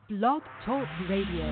Blog Talk Radio.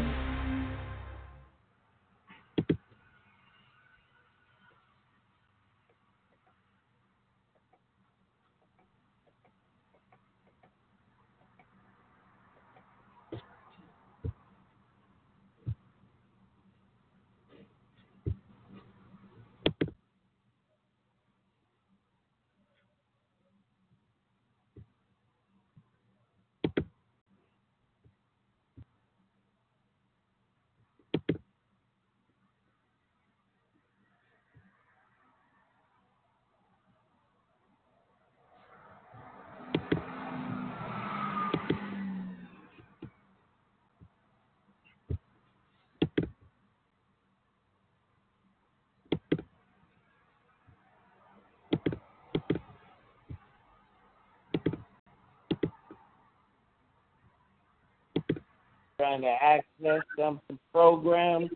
Trying to access some programs.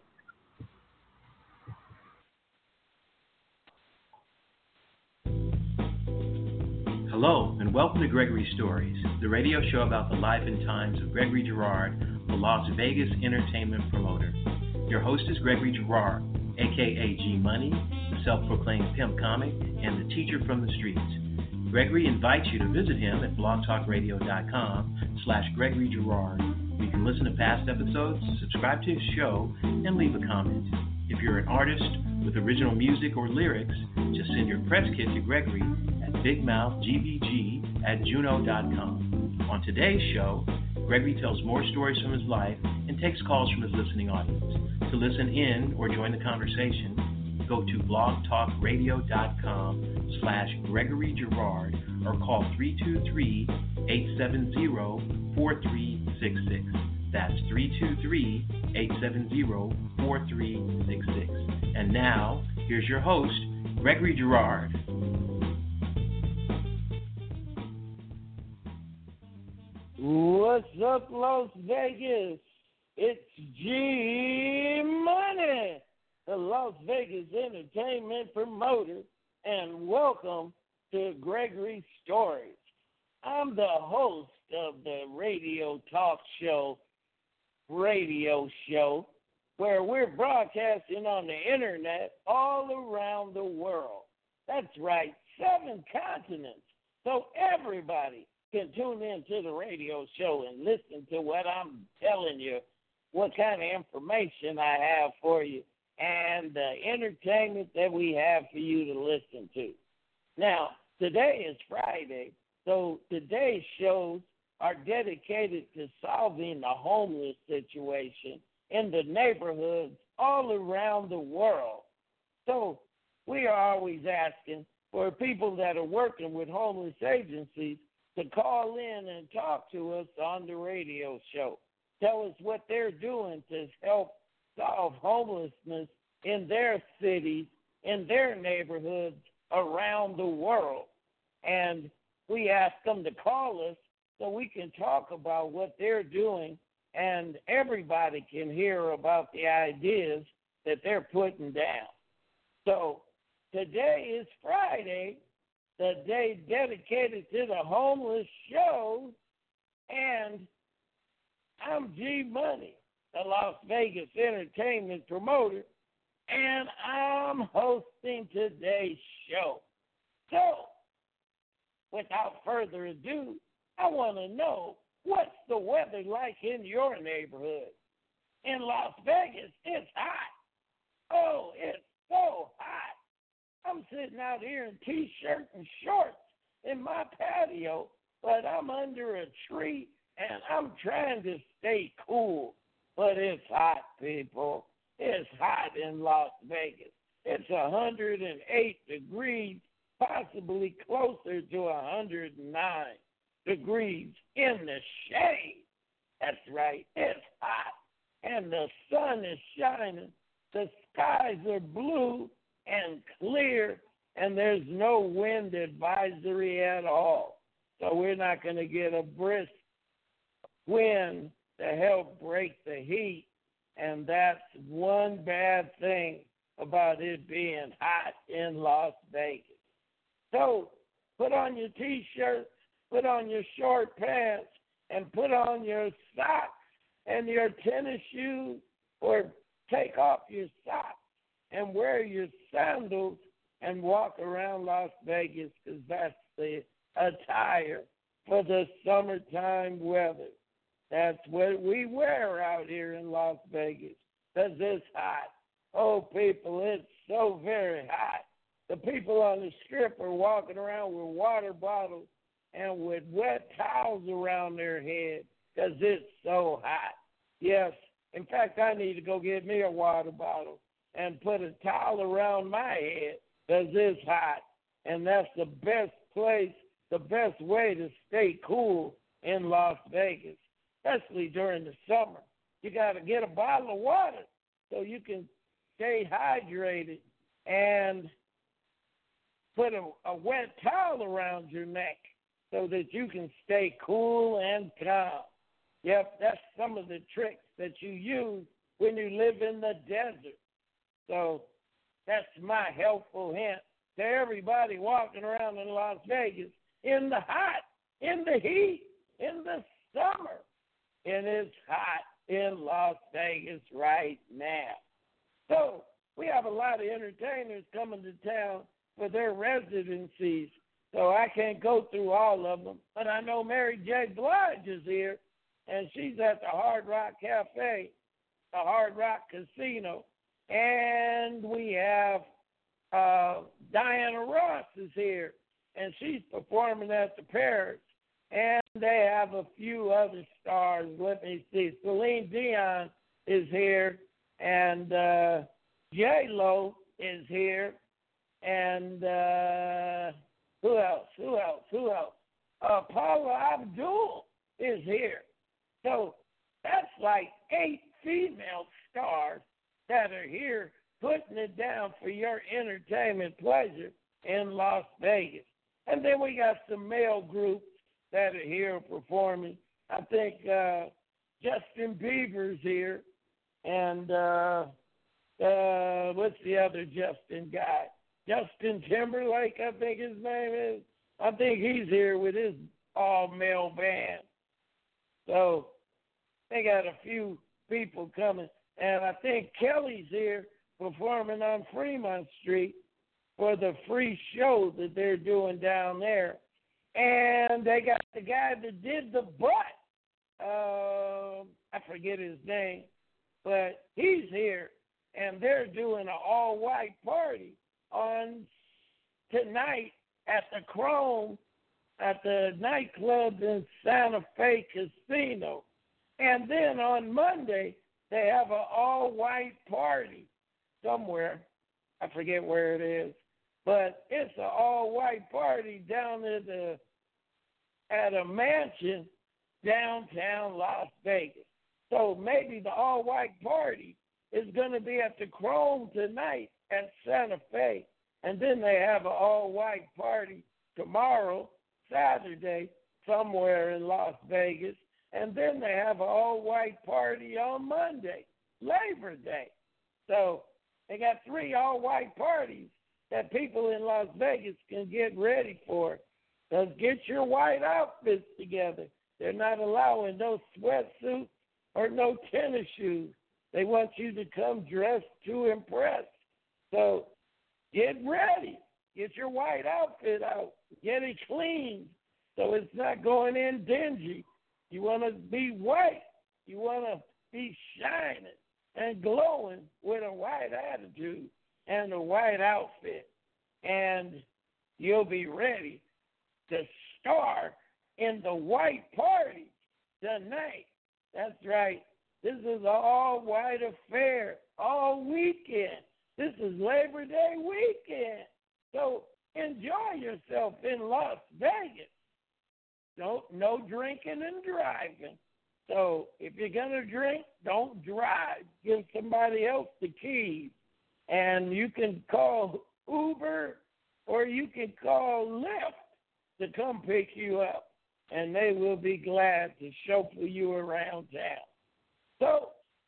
Hello, and welcome to Gregory Stories, the radio show about the life and times of Gregory Girard, the Las Vegas entertainment promoter. Your host is Gregory Girard, a.k.a. G-Money, the self-proclaimed pimp comic, and the teacher from the streets. Gregory invites you to visit him at blogtalkradio.com/Gregory Girard. You can listen to past episodes, subscribe to his show, and leave a comment. If you're an artist with original music or lyrics, just send your press kit to Gregory at bigmouthgbg@juno.com. On today's show, Gregory tells more stories from his life and takes calls from his listening audience. To listen in or join the conversation, go to blogtalkradio.com/Gregory Girard or call 323-870-4366. That's 323-870-4366. And now, here's your host, Gregory Girard. What's up, Las Vegas? It's G-Money, the Las Vegas entertainment promoter, and welcome to Gregory Stories. I'm the host of the radio show, where we're broadcasting on the internet all around the world. That's right, 7 continents. So everybody can tune into the radio show and listen to what I'm telling you, what kind of information I have for you, and the entertainment that we have for you to listen to. Now, today is Friday, so today's shows are dedicated to solving the homeless situation in the neighborhoods all around the world. So we are always asking for people that are working with homeless agencies to call in and talk to us on the radio show. Tell us what they're doing to help solve homelessness in their cities, in their neighborhoods around the world. And we ask them to call us so we can talk about what they're doing and everybody can hear about the ideas that they're putting down. So today is Friday, the day dedicated to the homeless show, and I'm G-Money, the Las Vegas entertainment promoter, and I'm hosting today's show. So, without further ado, I want to know, what's the weather like in your neighborhood? In Las Vegas, it's hot. Oh, it's so hot. I'm sitting out here in T-shirt and shorts in my patio, but I'm under a tree, and I'm trying to stay cool. But it's hot, people. It's hot in Las Vegas. It's 108 degrees, possibly closer to 109 degrees in the shade. That's right, it's hot. And the sun is shining. The skies are blue and clear, and there's no wind advisory at all. So we're not going to get a brisk wind to help break the heat, and that's one bad thing about it being hot in Las Vegas. So put on your T-shirt, put on your short pants, and put on your socks and your tennis shoes, or take off your socks and wear your sandals and walk around Las Vegas, because that's the attire for the summertime weather. That's what we wear out here in Las Vegas, because it's hot. Oh, people, it's so very hot. The people on the strip are walking around with water bottles and with wet towels around their head because it's so hot. Yes, in fact, I need to go get me a water bottle and put a towel around my head because it's hot. And that's the best place, the best way to stay cool in Las Vegas, especially during the summer. You got to get a bottle of water so you can stay hydrated and put a wet towel around your neck so that you can stay cool and calm. Yep, that's some of the tricks that you use when you live in the desert. So that's my helpful hint to everybody walking around in Las Vegas in the hot, in the heat, in the summer. And it's hot in Las Vegas right now. So we have a lot of entertainers coming to town for their residencies, so I can't go through all of them. But I know Mary J. Blige is here, and she's at the Hard Rock Cafe, the Hard Rock Casino. And we have Diana Ross is here, and she's performing at the Paris. And they have a few other stars. Let me see. Celine Dion is here, and J-Lo is here, and who else? Paula Abdul is here. So that's like 8 female stars that are here putting it down for your entertainment pleasure in Las Vegas. And then we got some male groups that are here performing. I think Justin Bieber's here, and what's the other Justin guy? Justin Timberlake, I think his name is. I think he's here with his all-male band. So they got a few people coming. And I think Kelly's here performing on Fremont Street for the free show that they're doing down there. And they got the guy that did the butt. I forget his name, but he's here. And they're doing an all-white party on tonight at the Chrome at the nightclub in Santa Fe Casino. And then on Monday, they have an all-white party somewhere. I forget where it is. But it's an all-white party down at a mansion downtown Las Vegas. So maybe the all-white party is going to be at the Chrome tonight at Santa Fe. And then they have an all-white party tomorrow, Saturday, somewhere in Las Vegas. And then they have an all-white party on Monday, Labor Day. So they got 3 all-white parties that people in Las Vegas can get ready for. So get your white outfits together. They're not allowing no sweatsuits or no tennis shoes. They want you to come dressed to impress. So get ready. Get your white outfit out. Get it clean so it's not going in dingy. You want to be white. You want to be shining and glowing with a white attitude and a white outfit. And you'll be ready to star in the white party tonight. That's right. This is an all-white affair all weekend. This is Labor Day weekend. So enjoy yourself in Las Vegas. No drinking and driving. So if you're going to drink, don't drive. Give somebody else the keys. And you can call Uber or you can call Lyft to come pick you up. And they will be glad to chauffeur you around town. So,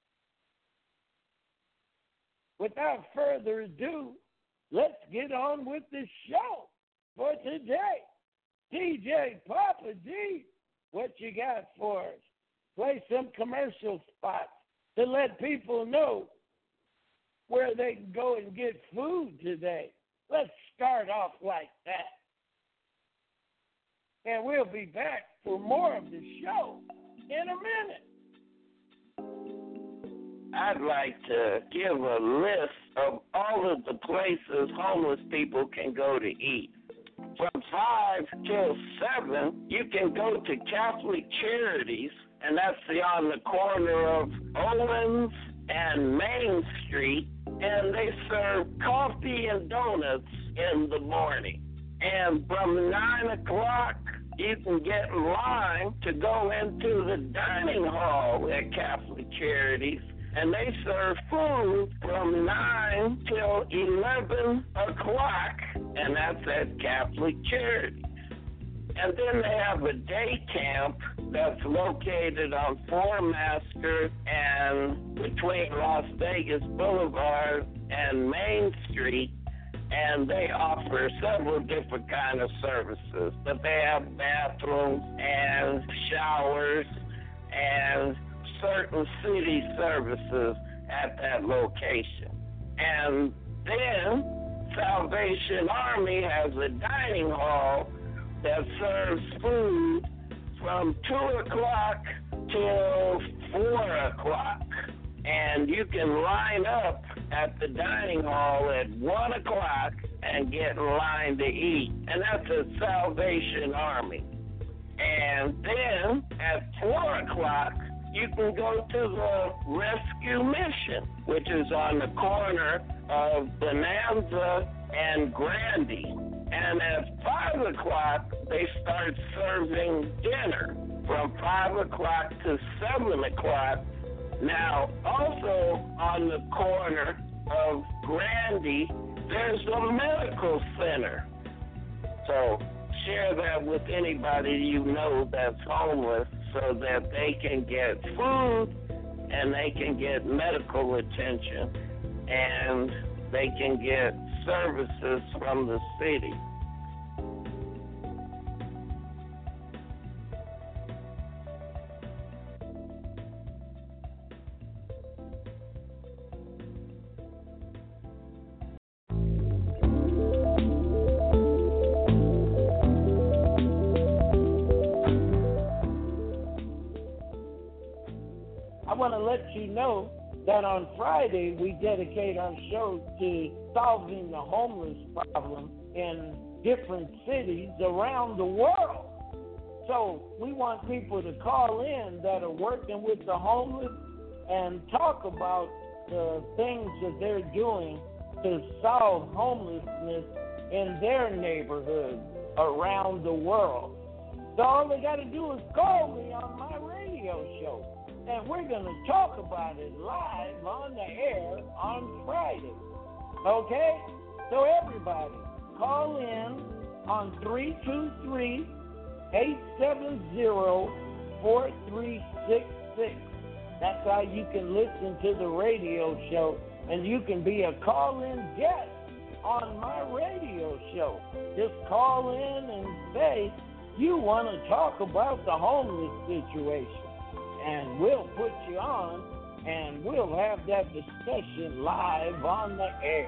without further ado, let's get on with the show for today. DJ Papa D, what you got for us? Play play some commercial spots to let people know where they can go and get food today. Let's start off like that. And we'll be back for more of the show in a minute. I'd like to give a list of all of the places homeless people can go to eat. From 5 till 7, you can go to Catholic Charities, and that's on the corner of Owens and Main Street, and they serve coffee and donuts in the morning. And from 9 o'clock, you can get in line to go into the dining hall at Catholic Charities, and they serve food from 9 till 11 o'clock, and that's at Catholic Charities. And then they have a day camp that's located on Fourmaster and between Las Vegas Boulevard and Main Street, and they offer several different kind of services. But they have bathrooms and showers and certain city services at that location. And then Salvation Army has a dining hall that serves food from 2 o'clock till 4 o'clock. And you can line up at the dining hall at 1 o'clock and get in line to eat. And that's at Salvation Army. And then at 4 o'clock, you can go to the Rescue Mission, which is on the corner of Bonanza and Grandy. And at 5 o'clock, they start serving dinner from 5 o'clock to 7 o'clock. Now, also on the corner of Grandy, there's a medical center. So share that with anybody you know that's homeless so that they can get food and they can get medical attention and they can get services from the city. I want to let you know that on Friday we dedicate our show to solving the homeless problem in different cities around the world. So we want people to call in that are working with the homeless and talk about the things that they're doing to solve homelessness in their neighborhood around the world. So all they got to do is call me on my radio show. And we're going to talk about it live on the air on Friday. Okay? So everybody, call in on 323-870-4366. That's how you can listen to the radio show. And you can be a call-in guest on my radio show. Just call in and say you want to talk about the homeless situation. And we'll put you on, and we'll have that discussion live on the air.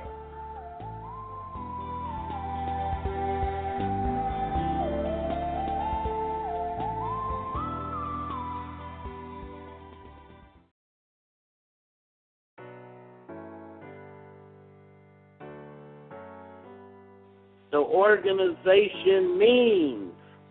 The organization means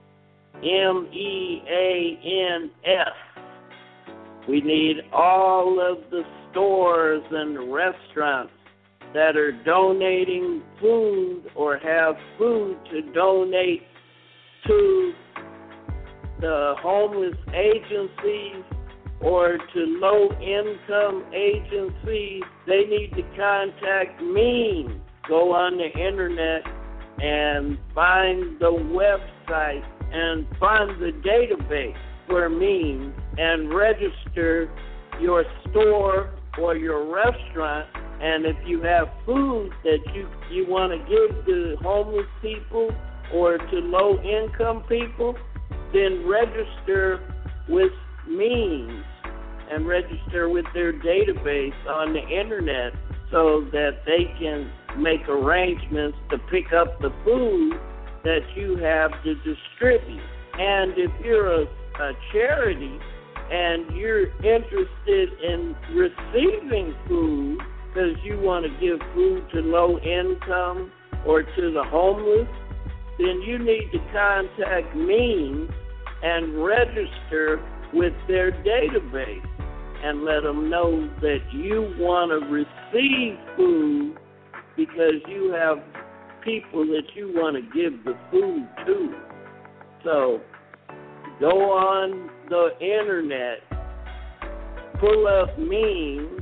MEANS. We need all of the stores and restaurants that are donating food or have food to donate to the homeless agencies or to low-income agencies. They need to contact me. Go on the internet and find the website and find the database for means and register your store or your restaurant. And if you have food that you want to give to homeless people or to low-income people, then register with means and register with their database on the internet so that they can make arrangements to pick up the food that you have to distribute. And if you're a charity and you're interested in receiving food because you want to give food to low income or to the homeless, then you need to contact me and register with their database and let them know that you want to receive food because you have people that you want to give the food to. So go on the internet, pull up MEANS,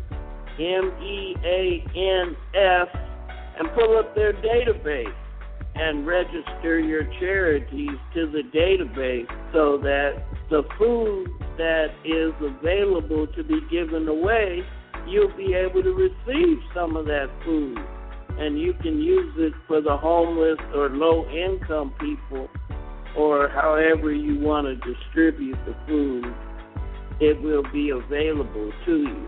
MEANS, and pull up their database and register your charities to the database so that the food that is available to be given away, you'll be able to receive some of that food. And you can use it for the homeless or low-income people, or however you want to distribute the food. It will be available to you.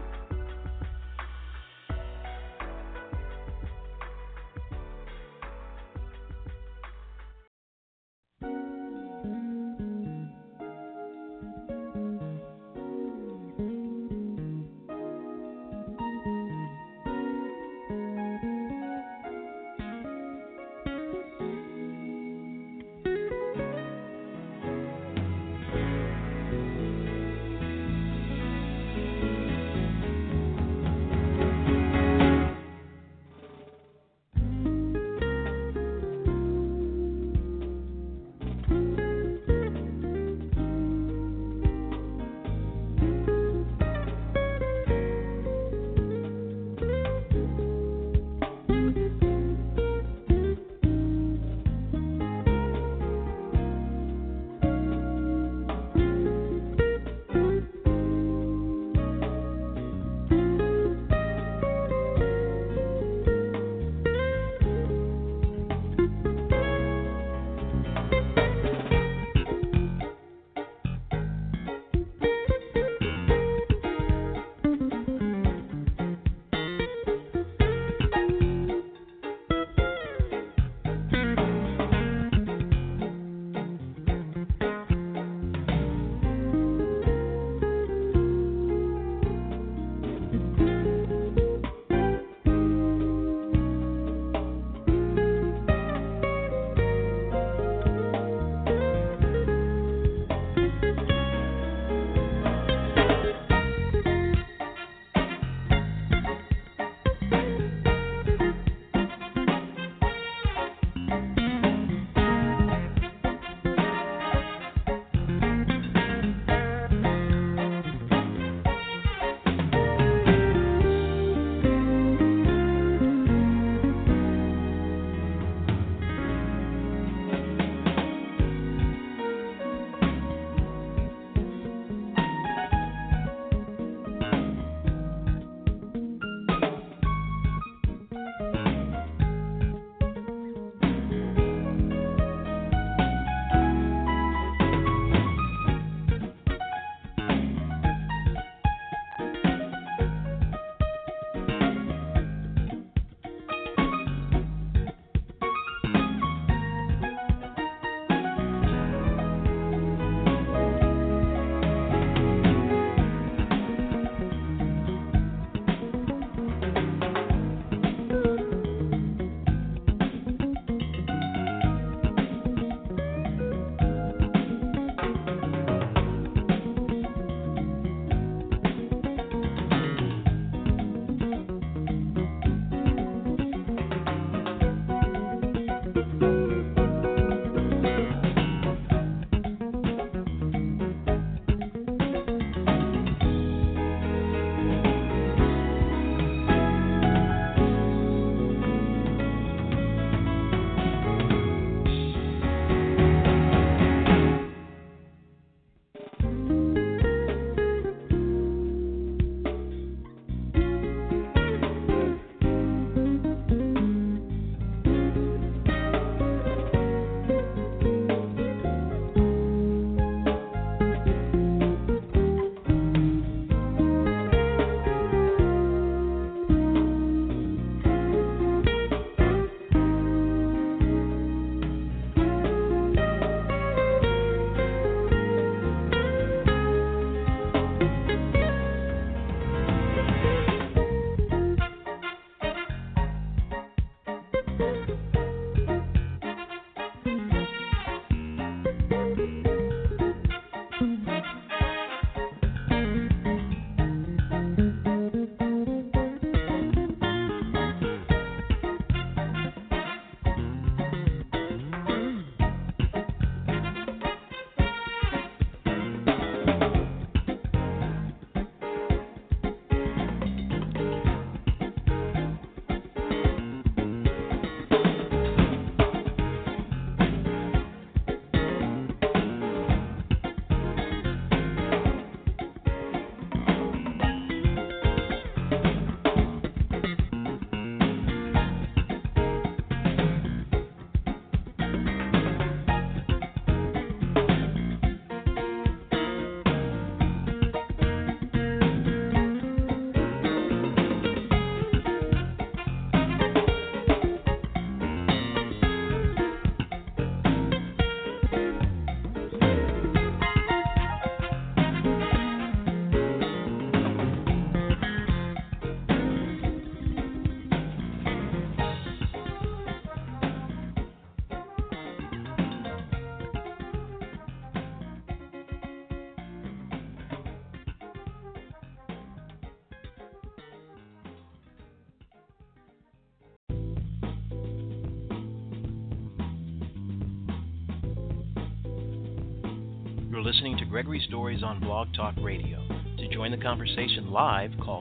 listening to Gregory Stories on Blog Talk Radio. To join the conversation live, call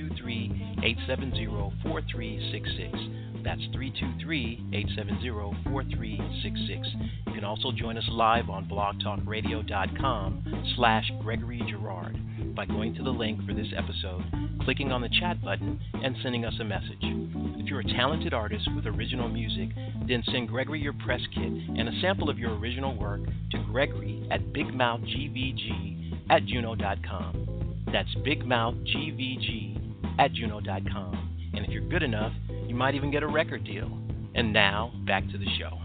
323-870-4366. That's 323-870-4366. You can also join us live on blogtalkradio.com/Gregory Girard by going to the link for this episode, clicking on the chat button, and sending us a message. If you're a talented artist with original music, then send Gregory your press kit and a sample of your original work to Gregory at bigmouthgvg@juno.com. That's bigmouthgvg@juno.com. And if you're good enough, you might even get a record deal. And now, back to the show.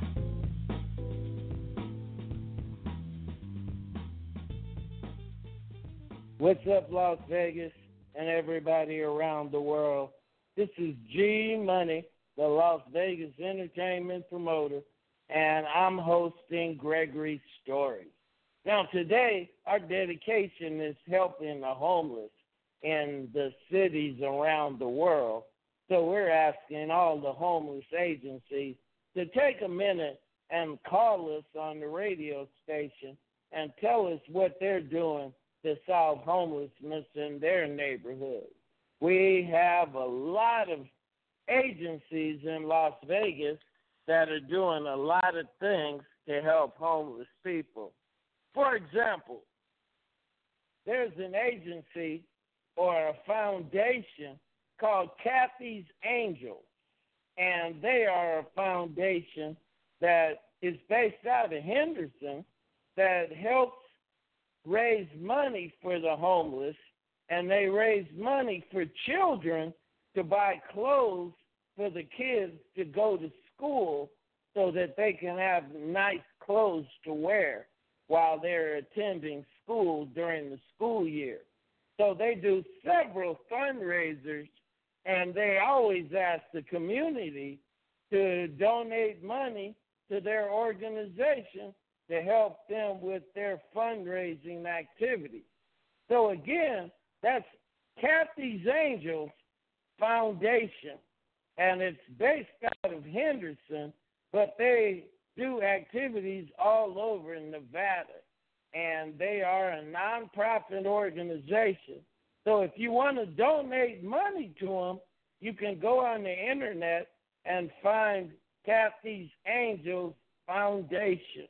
What's up, Las Vegas and everybody around the world? This is G Money, the Las Vegas entertainment promoter, and I'm hosting Gregory Stories. Now, today, our dedication is helping the homeless in the cities around the world. So we're asking all the homeless agencies to take a minute and call us on the radio station and tell us what they're doing to solve homelessness in their neighborhood. We have a lot of agencies in Las Vegas that are doing a lot of things to help homeless people. For example, there's an agency or a foundation called Kathy's Angels, and they are a foundation that is based out of Henderson that helps raise money for the homeless, and they raise money for children to buy clothes for the kids to go to school so that they can have nice clothes to wear while they're attending school during the school year. So they do several fundraisers, and they always ask the community to donate money to their organization to help them with their fundraising activities. So again, that's Kathy's Angels Foundation, and it's based out of Henderson, but they do activities all over in Nevada, and they are a nonprofit organization. So if you want to donate money to them, you can go on the internet and find Kathy's Angels Foundation,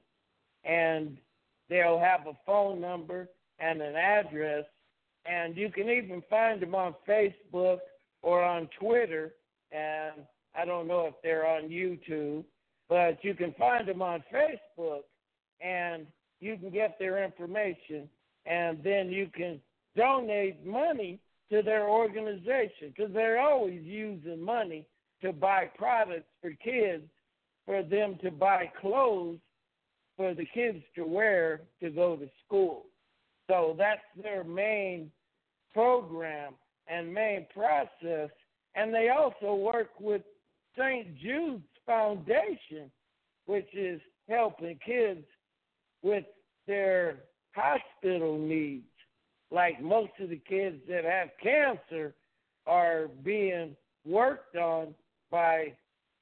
and they'll have a phone number and an address, and you can even find them on Facebook or on Twitter, and I don't know if they're on YouTube, but you can find them on Facebook, and you can get their information, and then you can donate money to their organization, because they're always using money to buy products for kids, for them to buy clothes for the kids to wear to go to school. So that's their main program and main process. And they also work with St. Jude's Foundation, which is helping kids with their hospital needs. Like most of the kids that have cancer are being worked on by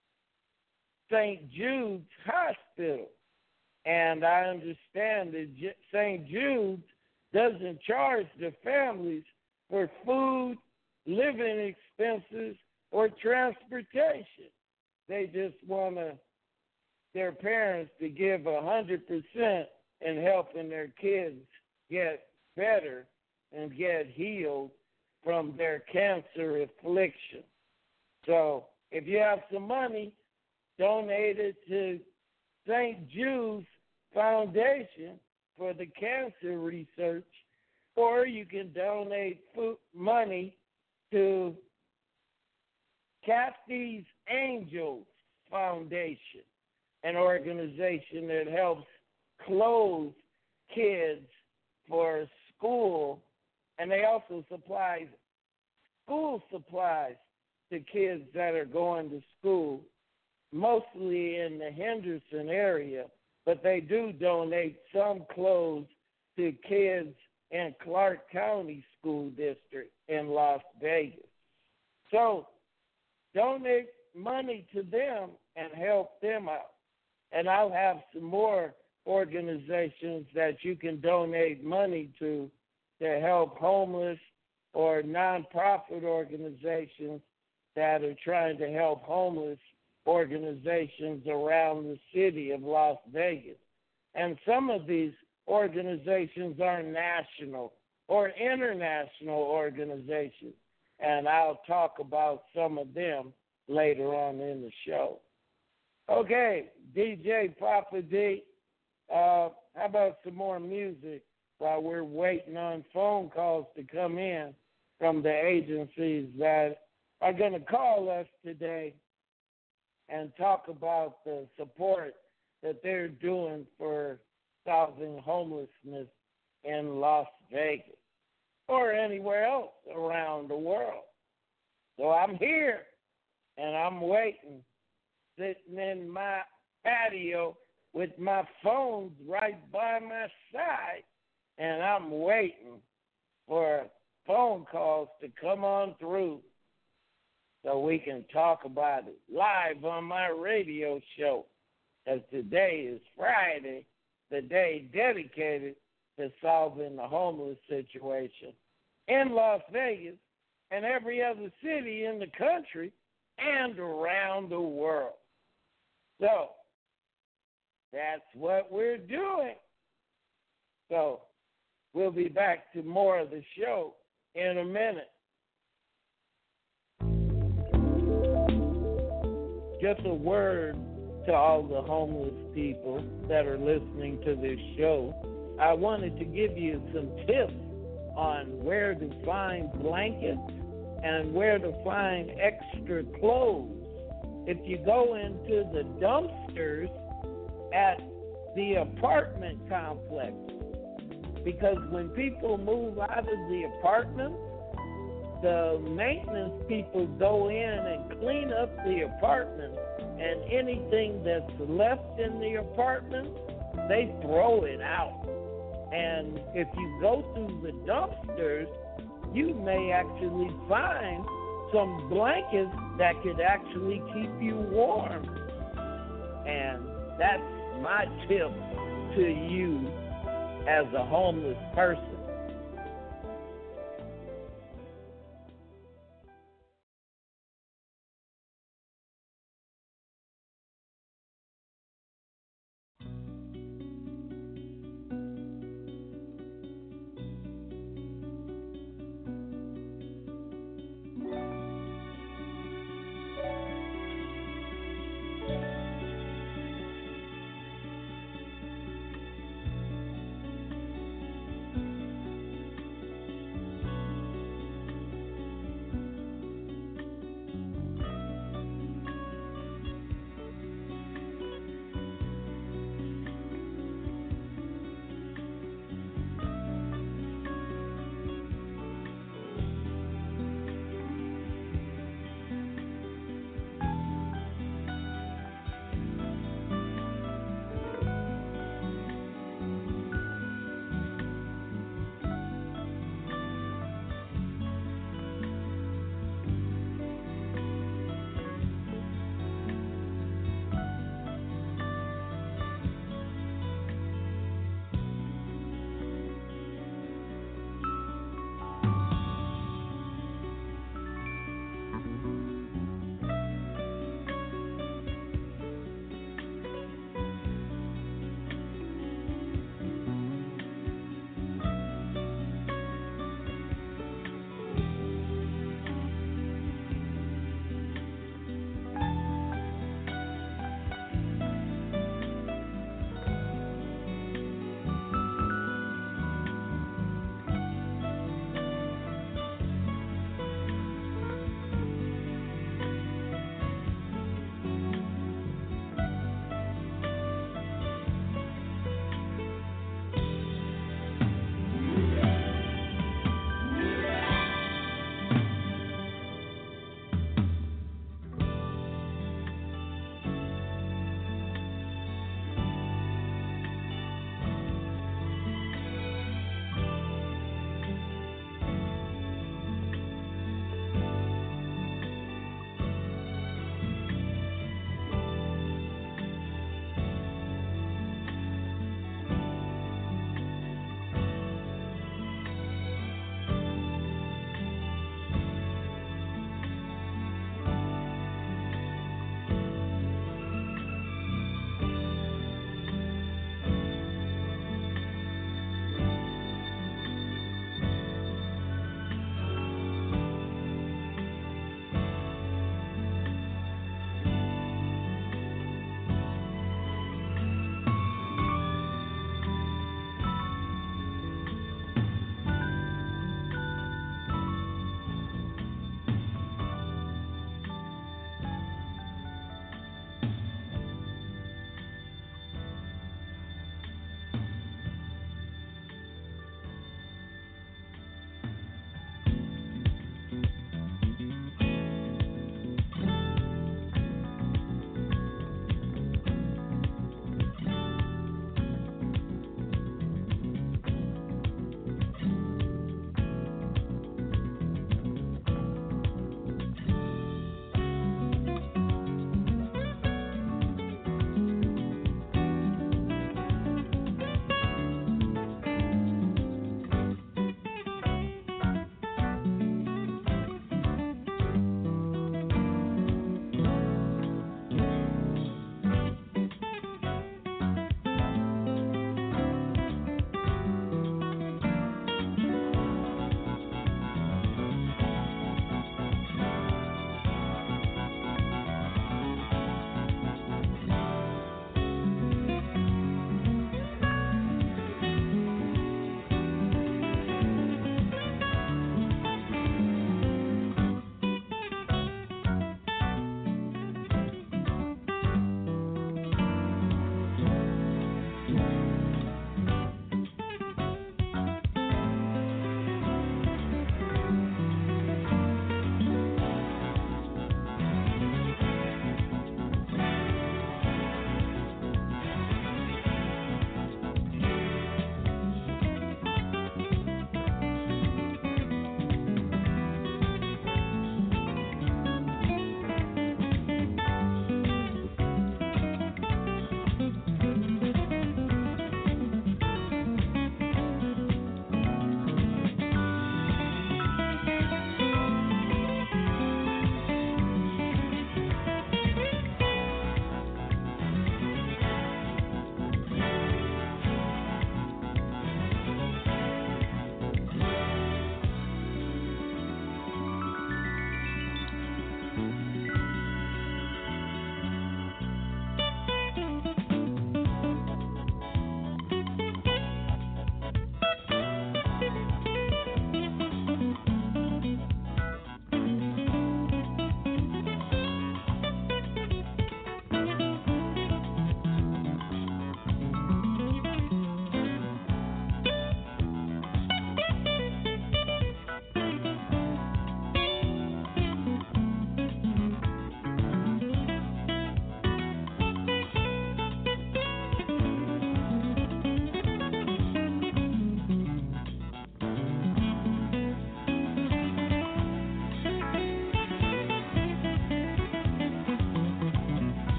St. Jude's Hospital. And I understand that St. Jude's doesn't charge the families for food, living expenses, or transportation. They just want their parents to give 100% in helping their kids get better and get healed from their cancer affliction. So if you have some money, donate it to St. Jude's Foundation for the cancer research, or you can donate money to Kathy's Angels Foundation, an organization that helps clothe kids for school, and they also supply school supplies to kids that are going to school, mostly in the Henderson area, but they do donate some clothes to kids in Clark County School District in Las Vegas. So donate money to them and help them out. And I'll have some more organizations that you can donate money to help homeless or nonprofit organizations that are trying to help homeless organizations around the city of Las Vegas. And some of these organizations are national or international organizations, and I'll talk about some of them later on in the show. Okay, DJ Papa D, how about some more music while we're waiting on phone calls to come in from the agencies that are going to call us today and talk about the support that they're doing for solving homelessness in Las Vegas or anywhere else around the world. So I'm here and I'm waiting, sitting in my patio with my phones right by my side, and I'm waiting for phone calls to come on through so we can talk about it live on my radio show, as today is Friday, the day dedicated to solving the homeless situation in Las Vegas and every other city in the country and around the world. So that's what we're doing. So we'll be back to more of the show in a minute. Just a word to all the homeless people that are listening to this show. I wanted to give you some tips on where to find blankets and where to find extra clothes. If you go into the dumpsters at the apartment complex, because when people move out of the apartment, the maintenance people go in and clean up the apartment, and anything that's left in the apartment, they throw it out. And if you go through the dumpsters, you may actually find some blankets that could actually keep you warm. And that's my tip to you as a homeless person.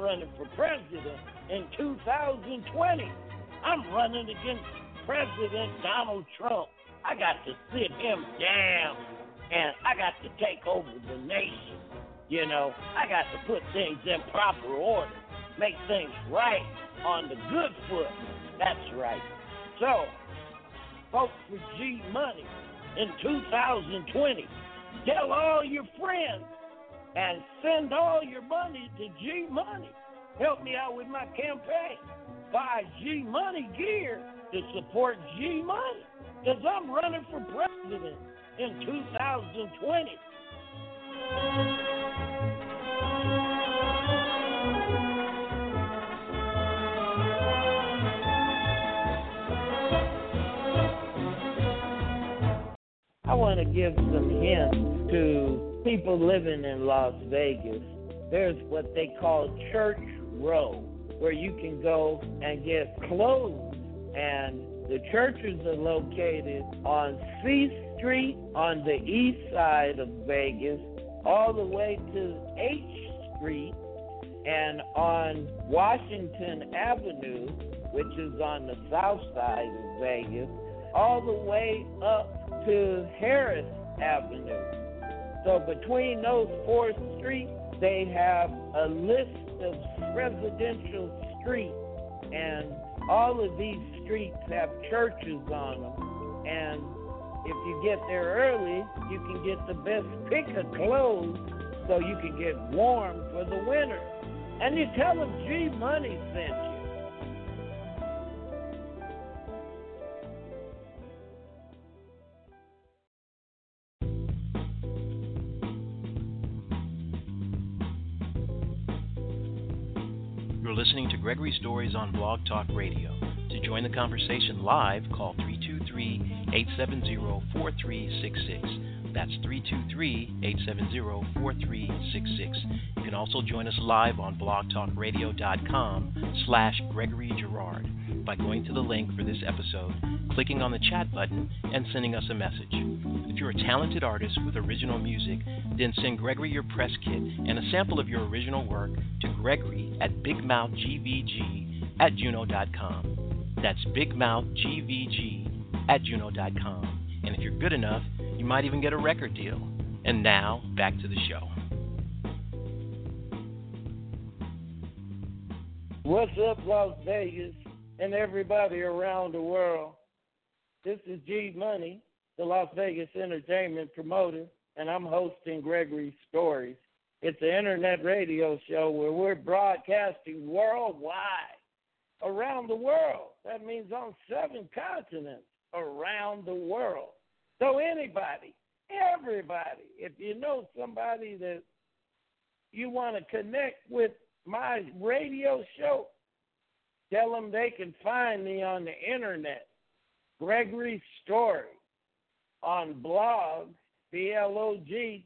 running for president in 2020. I'm running against President Donald Trump. I got to sit him down, and I got to take over the nation. You know, I got to put things in proper order, make things right on the good foot. That's right. So, vote for G Money in 2020. Tell all your friends and send all your money to G Money. Help me out with my campaign. Buy G Money gear to support G Money, because I'm running for president in 2020. I want to give some hints to people living in Las Vegas. There's what they call Church Row, where you can go and get clothes. And the churches are located on C Street on the east side of Vegas, all the way to H Street, and on Washington Avenue, which is on the south side of Vegas, all the way up to Harris Avenue. So between those four streets, they have a list of residential streets, and all of these streets have churches on them. And if you get there early, you can get the best pick of clothes so you can get warm for the winter. And you tell them G Money sent you. You're listening to Gregory Stories on Blog Talk Radio. To join the conversation live, call 323-870-4366. That's 323-870-4366. You can also join us live on blogtalkradio.com/Gregory Girard by going to the link for this episode, clicking on the chat button, and sending us a message. If you're a talented artist with original music, then send Gregory your press kit and a sample of your original work to Gregory at bigmouthgvg@juno.com. That's bigmouthgvg@juno.com. And if you're good enough, you might even get a record deal. And now, back to the show. What's up, Las Vegas, and everybody around the world? This is G Money, the Las Vegas entertainment promoter, and I'm hosting Gregory Stories. It's an internet radio show where we're broadcasting worldwide, around the world. That means on 7 continents around the world. So anybody, everybody, if you know somebody that you want to connect with my radio show, tell them they can find me on the internet, Gregory Story, on blog, BLOG,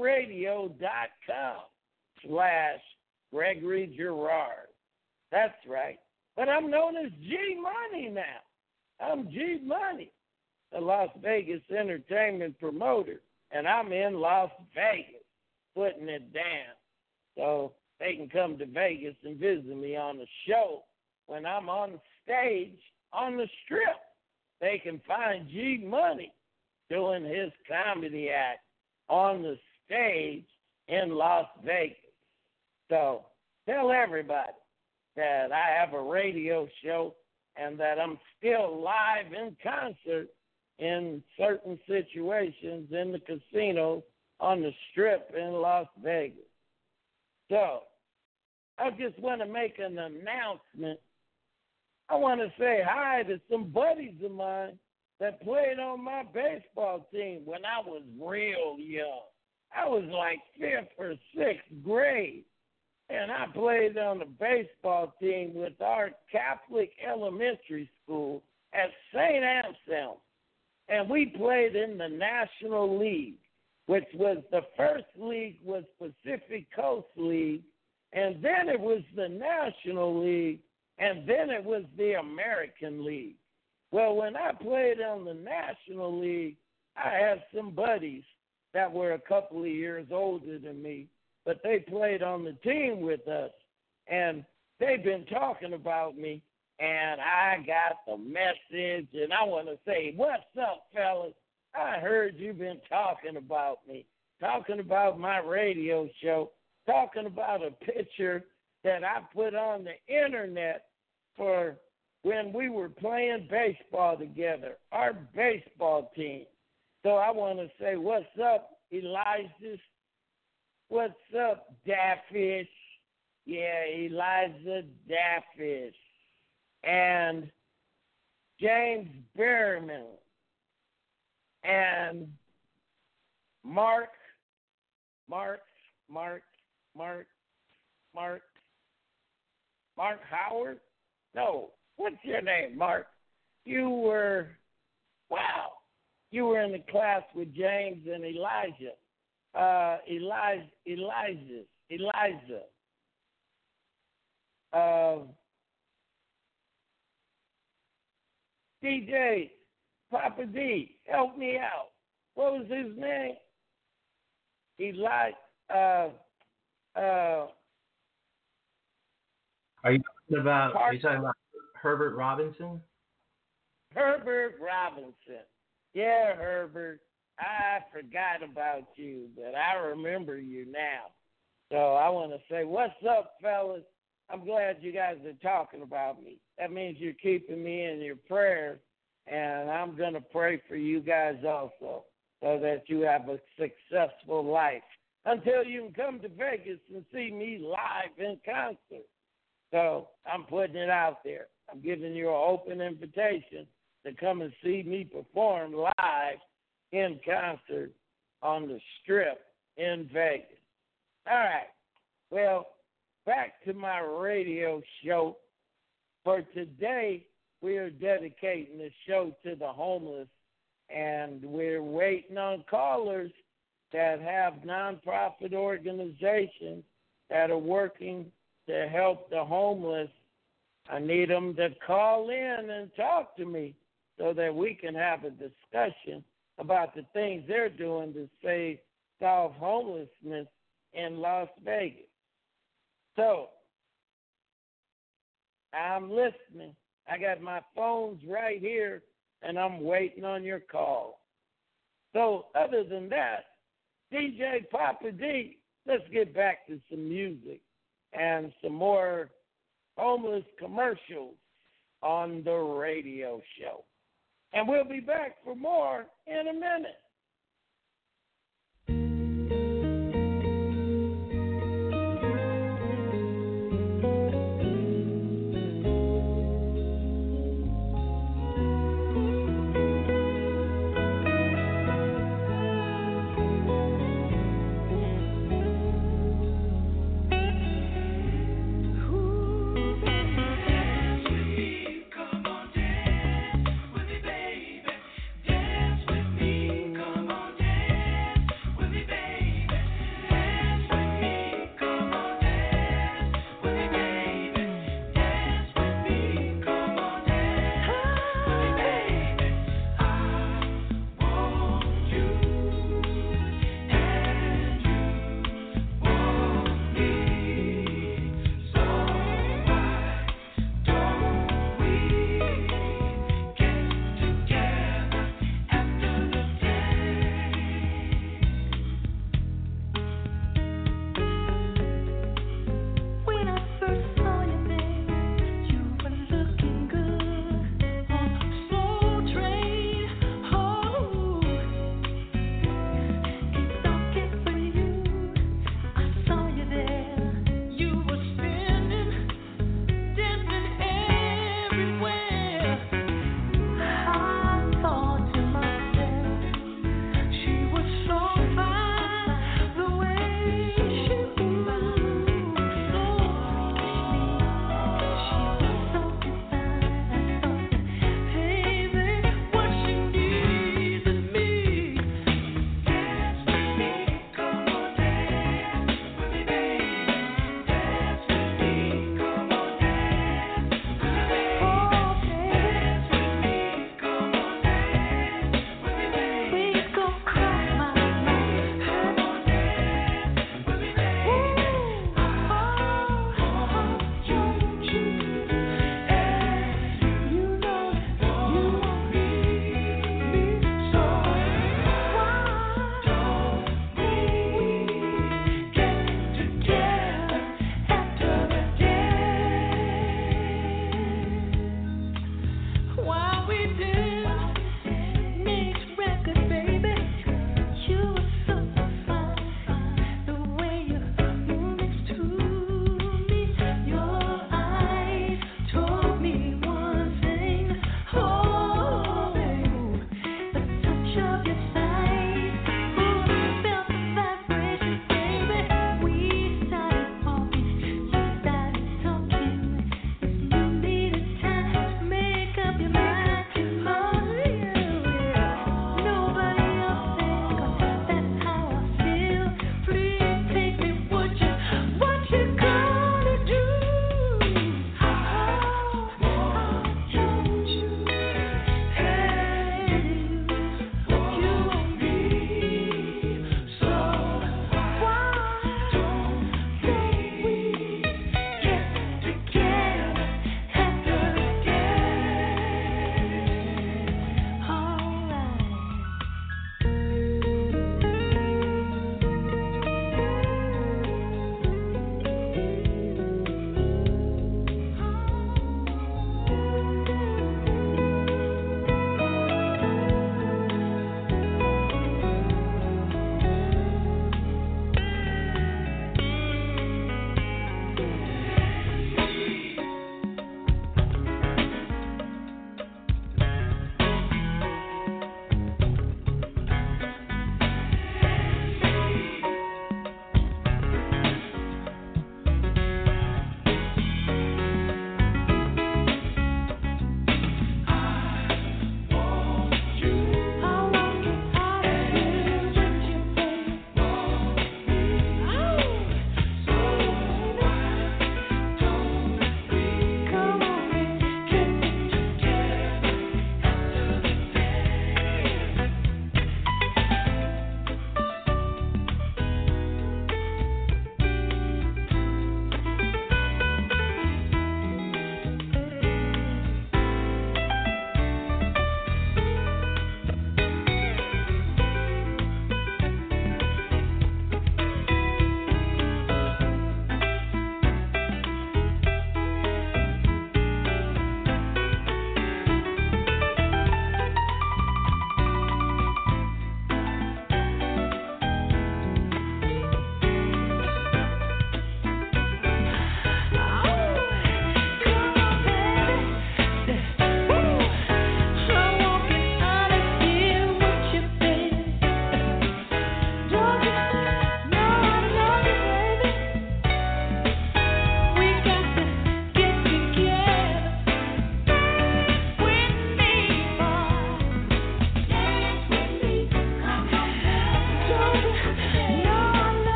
talkradio.com/Gregory Girard. That's right. But I'm known as G Money now. I'm G Money, the Las Vegas entertainment promoter, and I'm in Las Vegas putting it down. So they can come to Vegas and visit me on the show when I'm on stage on the Strip. They can find G Money doing his comedy act on the stage in Las Vegas. So tell everybody that I have a radio show and that I'm still live in concert in certain situations in the casino on the Strip in Las Vegas. So I just want to make an announcement. I want to say hi to some buddies of mine that played on my baseball team when I was real young. I was like 5th or 6th grade, and I played on the baseball team with our Catholic elementary school at St. Anselm, and we played in the National League, which was the first league was Pacific Coast League, and then it was the National League, and then it was the American League. Well, when I played on the National League, I had some buddies that were a couple of years older than me, but they played on the team with us. and they've been talking about me, and I got the message, and I want to say, what's up, fellas? I heard you've been talking about me, talking about my radio show, talking about a picture that I put on the internet for when we were playing baseball together, our baseball team. So I want to say, what's up, Elijah? What's up, Daffish? Yeah, Elijah Daffish. And James Berryman. And Mark Howard? No, what's your name, Mark? You were in the class with James and Elijah. Elijah. DJ, Papa D, help me out. What was his name? Are you talking about Herbert Robinson? Herbert Robinson. Yeah, Herbert. I forgot about you, but I remember you now. So I want to say, what's up, fellas? I'm glad you guys are talking about me. That means you're keeping me in your prayers, and I'm going to pray for you guys also so that you have a successful life until you can come to Vegas and see me live in concert. So I'm putting it out there. I'm giving you an open invitation to come and see me perform live in concert on the Strip in Vegas. All right. Well, back to my radio show. For today, we are dedicating the show to the homeless, and we're waiting on callers that have nonprofit organizations that are working to help the homeless. I need them to call in and talk to me so that we can have a discussion about the things they're doing to solve homelessness in Las Vegas. So, I'm listening. I got my phones right here, and I'm waiting on your call. So, other than that, DJ Papa D, let's get back to some music and some more homeless commercials on the radio show. And we'll be back for more in a minute. Come on, dance with me, baby. Dance with me.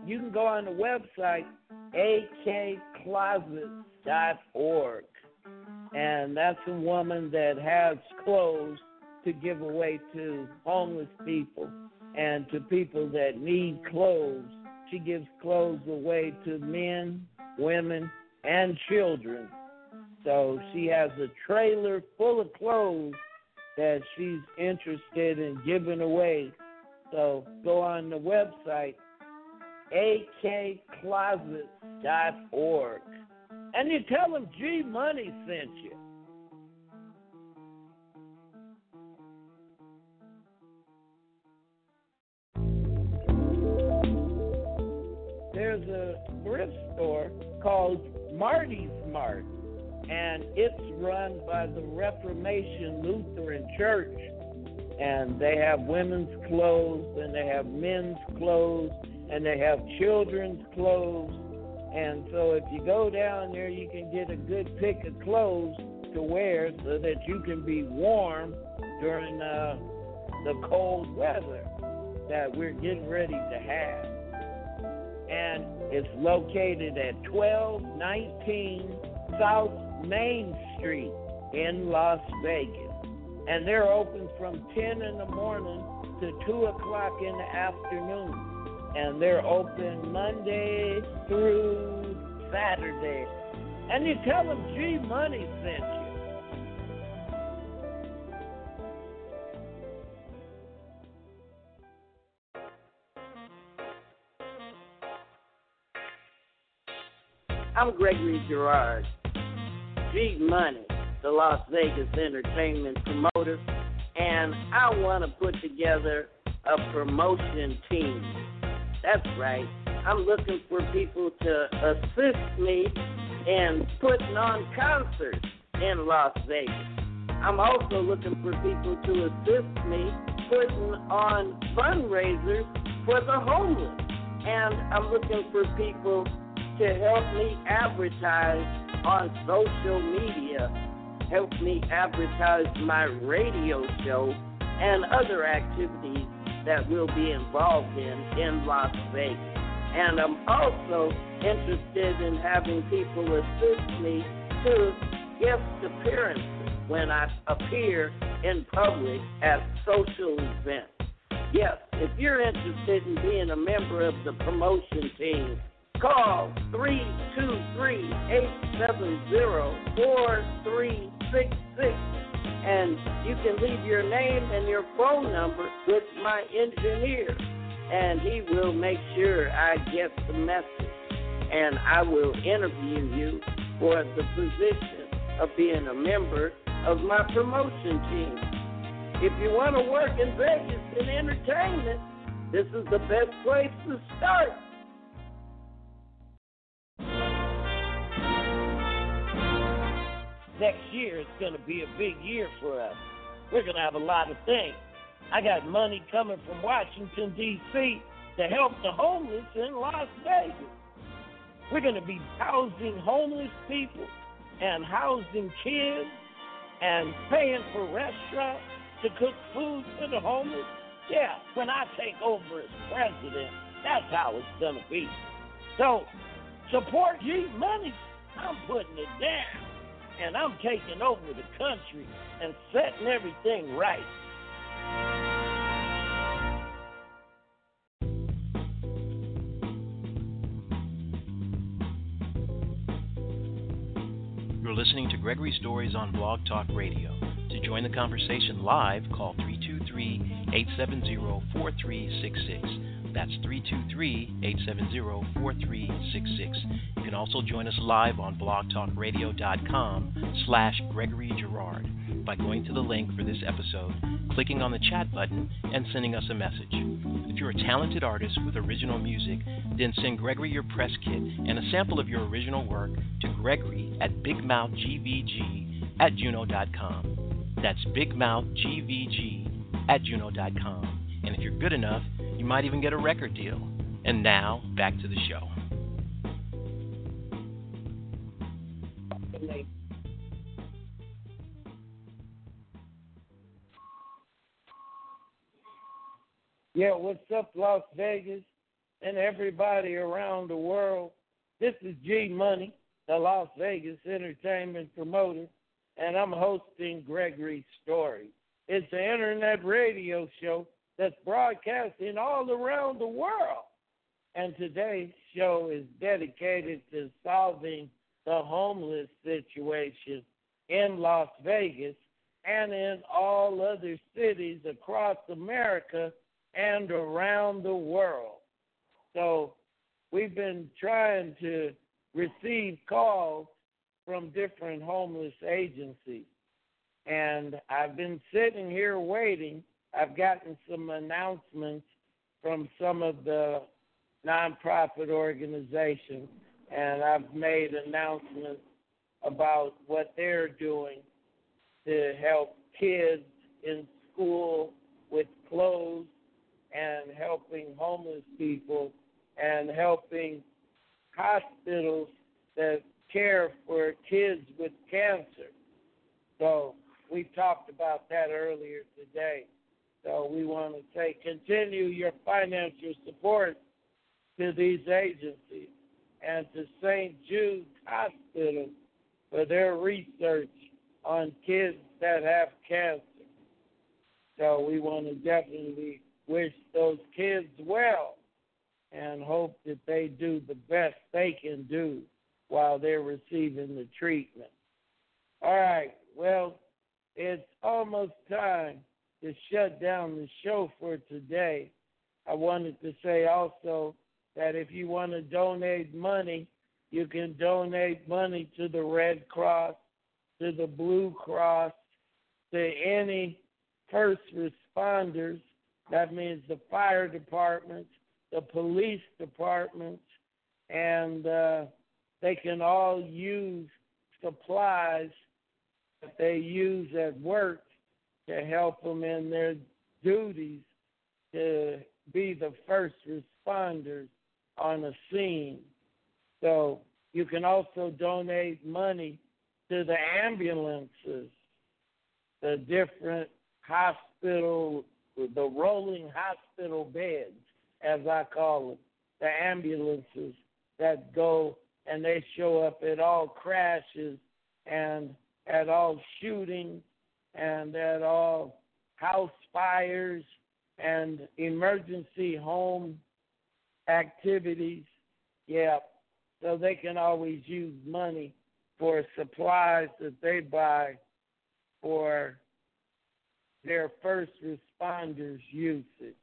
you can go on the website, akcloset.org. And that's a woman that has clothes to give away to homeless people and to people that need clothes. She gives clothes away to men, women, and children. So she has a trailer full of clothes that she's interested in giving away. So go on the website, akcloset.org. And you tell them G Money sent you. There's a thrift store called Marty's Mart, and it's run by the Reformation Lutheran Church. And they have women's clothes, and they have men's clothes, and they have children's clothes. And so if you go down there, you can get a good pick of clothes to wear so that you can be warm during the cold weather that we're getting ready to have. And it's located at 1219 South Main Street in Las Vegas. And they're open from 10 in the morning to 2 o'clock in the afternoon. And they're open Monday through Saturday. And you tell them G Money sent you. I'm Gregory Girard, G Money, the Las Vegas entertainment promoter, and I want to put together a promotion team. That's right. I'm looking for people to assist me in putting on concerts in Las Vegas. I'm also looking for people to assist me putting on fundraisers for the homeless. And I'm looking for people to help me advertise on social media, help me advertise my radio show and other activities that we'll be involved in Las Vegas. And I'm also interested in having people assist me to guest appearances when I appear in public at social events. Yes, if you're interested in being a member of the promotion team, call 323-870-4366, and you can leave your name and your phone number with my engineer, and he will make sure I get the message, and I will interview you for the position of being a member of my promotion team. If you want to work in Vegas in entertainment, this is the best place to start. Next year is going to be a big year for us. We're going to have a lot of things. I got money coming from Washington, D.C. to help the homeless in Las Vegas. We're going to be housing homeless people and housing kids and paying for restaurants to cook food for the homeless. Yeah, when I take over as president, that's how it's going to be. So, support G Money. I'm putting it down. And I'm taking over the country and setting everything right. You're listening to Gregory Stories on Blog Talk Radio. To join the conversation live, call 323-870-4366. That's 323-870-4366. You can also join us live on blogtalkradio.com/Gregory Girard by going to the link for this episode, clicking on the chat button, and sending us a message. If you're a talented artist with original music, then send Gregory your press kit and a sample of your original work to Gregory at bigmouthgvg@juno.com. That's bigmouthgvg@juno.com. And if you're good enough, you might even get a record deal. And now, back to the show. Yeah, what's up, Las Vegas? and everybody around the world. This is G Money, the Las Vegas entertainment promoter, and I'm hosting Gregory Story. It's an internet radio show that's broadcasting all around the world. And today's show is dedicated to solving the homeless situation in Las Vegas and in all other cities across America and around the world. So we've been trying to receive calls from different homeless agencies. And I've been sitting here waiting. I've gotten some announcements from some of the nonprofit organizations, and I've made announcements about what they're doing to help kids in school with clothes and helping homeless people and helping hospitals that care for kids with cancer. So we talked about that earlier today. So we want to say continue your financial support to these agencies and to St. Jude's Hospital for their research on kids that have cancer. So we want to definitely wish those kids well and hope that they do the best they can do while they're receiving the treatment. All right, well, it's almost time to shut down the show for today. I wanted to say also that if you want to donate money, you can donate money to the Red Cross, to the Blue Cross, to any first responders. That means the fire departments, the police departments, and they can all use supplies that they use at work to help them in their duties to be the first responders on a scene. So you can also donate money to the ambulances, the different hospital, the rolling hospital beds, as I call them, the ambulances that go and they show up at all crashes and at all shootings and at all house fires and emergency home activities. Yeah, so they can always use money for supplies that they buy for their first responders' usage.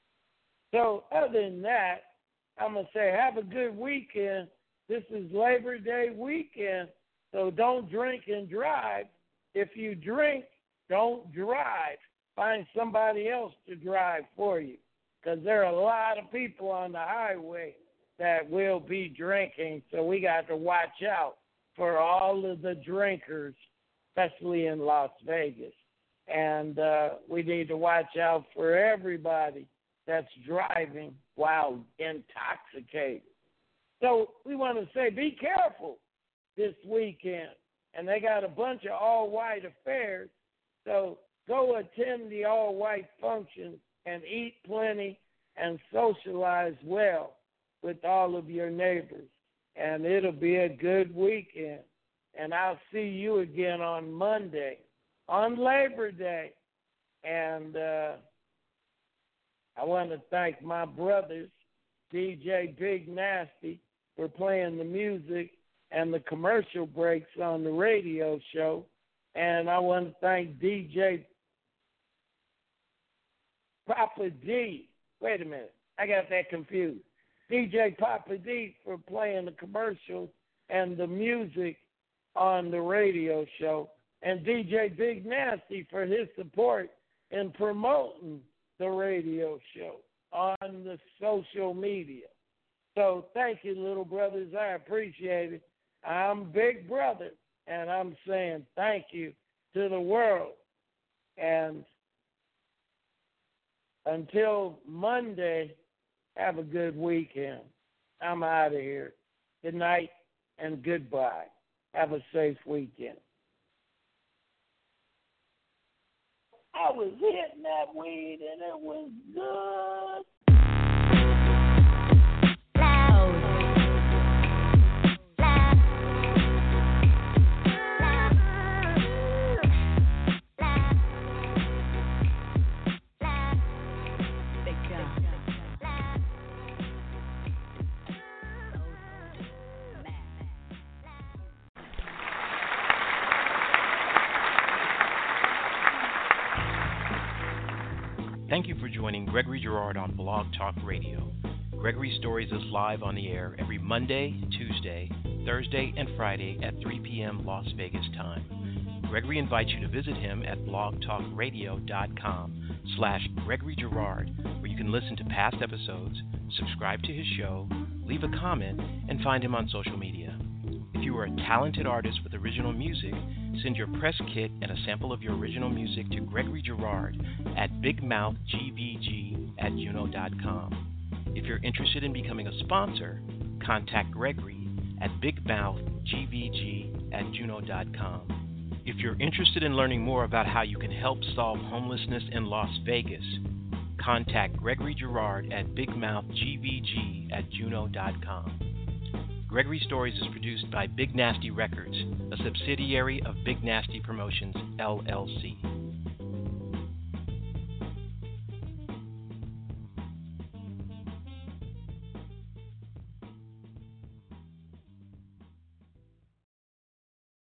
So other than that, I'm going to say have a good weekend. This is Labor Day weekend, so don't drink and drive. If you drink, don't drive. Find somebody else to drive for you, because there are a lot of people on the highway that will be drinking, so we got to watch out for all of the drinkers, especially in Las Vegas. And we need to watch out for everybody that's driving while intoxicated. So we want to say be careful this weekend. And they got a bunch of all-white affairs, so go attend the all-white functions and eat plenty and socialize well with all of your neighbors. And it'll be a good weekend. And I'll see you again on Monday, on Labor Day. And I want to thank my brothers, DJ Big Nasty, for playing the music and the commercial breaks on the radio show. And I want to thank DJ Papa D. Wait a minute, I got that confused. DJ Papa D for playing the commercials and the music on the radio show. And DJ Big Nasty for his support in promoting the radio show on the social media. So thank you, little brothers. I appreciate it. I'm Big Brother, and I'm saying thank you to the world. And until Monday, have a good weekend. I'm out of here. Good night and goodbye. Have a safe weekend. I was hitting that weed, and it was good. you for joining Gregory Girard on Blog Talk Radio. Gregory Stories is live on the air every Monday, Tuesday, Thursday, and Friday at 3 p.m. Las Vegas time. Gregory invites you to visit him at blogtalkradio.com/Gregory Girard, where you can listen to past episodes, subscribe to his show, leave a comment, and find him on social media. If you are a talented artist with original music, send your press kit and a sample of your original music to Gregory Girard at bigmouthgvg@juno.com. If you're interested in becoming a sponsor, contact Gregory at bigmouthgvg@juno.com. If you're interested in learning more about how you can help solve homelessness in Las Vegas, contact Gregory Girard at bigmouthgvg@juno.com. Gregory Stories is produced by Big Nasty Records, a subsidiary of Big Nasty Promotions, LLC.